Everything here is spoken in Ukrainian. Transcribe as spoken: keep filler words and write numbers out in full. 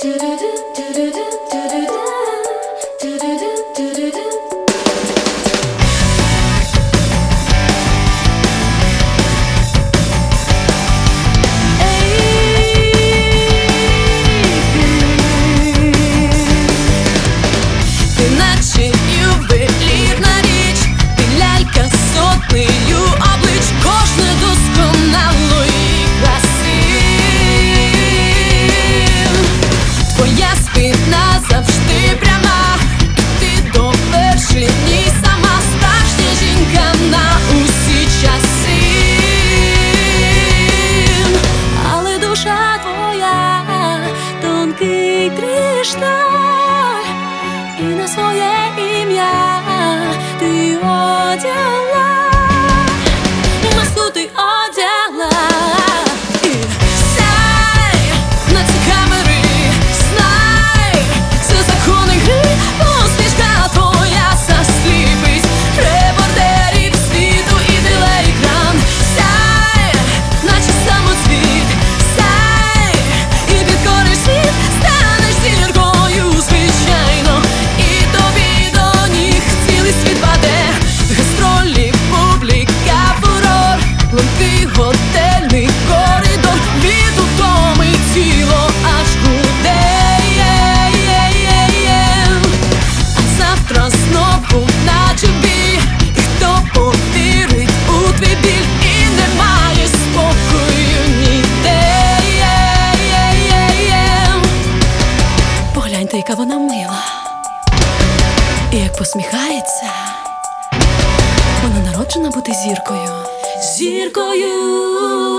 Кришталь, і на своє ім'я ти одягла, маску ти одягла. І сяй на ці камери, знай, це закони гри, посмішка твоя засліпить репортерів світу і телеекран. Сяй, наче самоцвіт, сяй, і підкориш світ. Зіркою, звичайно, і тобі до ніг цілий світ паде. Гастролі, публіка, фурор, лунки, готельний коридор, від утоми тіло аж гуде. А завтра знову наче бій, і хто повірить у твій біль, і немає спокою ніде. Погляньте, яка вона мила, і як посміхається. Вона народжена бути зіркою, зіркою.